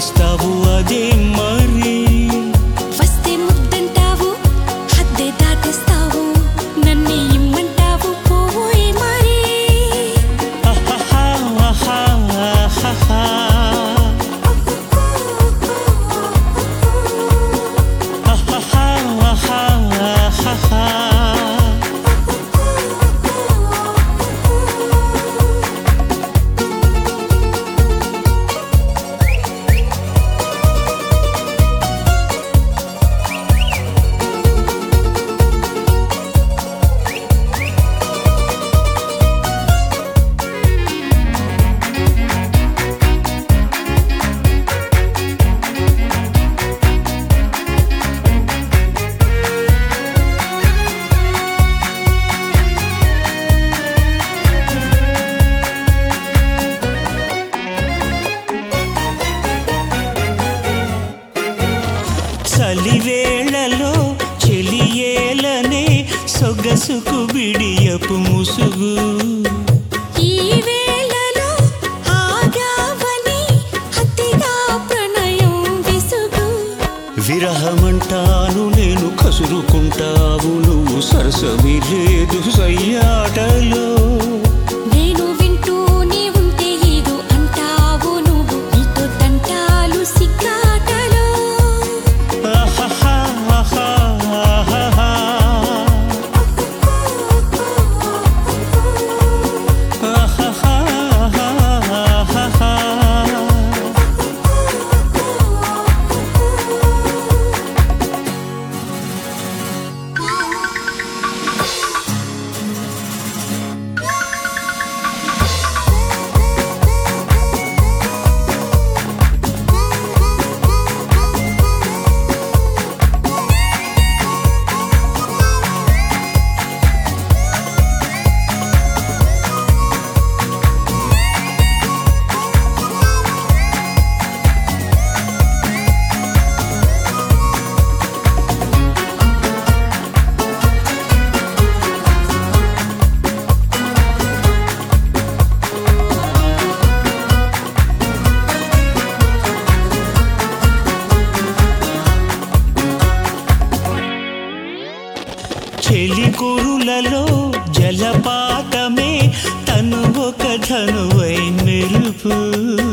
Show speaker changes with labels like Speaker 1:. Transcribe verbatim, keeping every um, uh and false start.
Speaker 1: ఇస్తావు అదే మరి.
Speaker 2: వస్తే ముద్దంటావు హద్దే దాటేస్తావు నన్నే ఇమ్మంటావు పోయే మరి.
Speaker 1: ఆహాహా, ఆహా, ఆహాహా. ఆహాహా, ఆహా, ఆహాహా. చలివేళలో చెలియేలనే సొగసుకు బిడియపు ముసుగు.
Speaker 2: ఈ వేళలో ఆగావని హత్తిగా ప్రణయం విసుగు.
Speaker 1: విరహమంటాను నేను కసురుకుంటావు నువ్వు సరసమి లేదు సయ్యాటలో.
Speaker 2: నేను వింటూనే ఉంటే ఏదో అంటావు నువ్వు నీతో తంటాలు సిగ్గాటలో.
Speaker 1: ఆహాహా, ఆహా, ఆహాహా. ఆహాహా, ఆహాహా. చెలికురులలో జలపాతమే తను ఒక ధనువై మెరుపు.